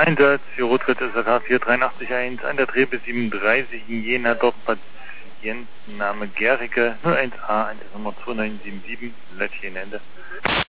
Einsatz für Rotfeld SRK 483-1 an der Treppe 37 in Jena, dort Patientenname Gericke 01A, Nummer 2977, Lettchen Ende.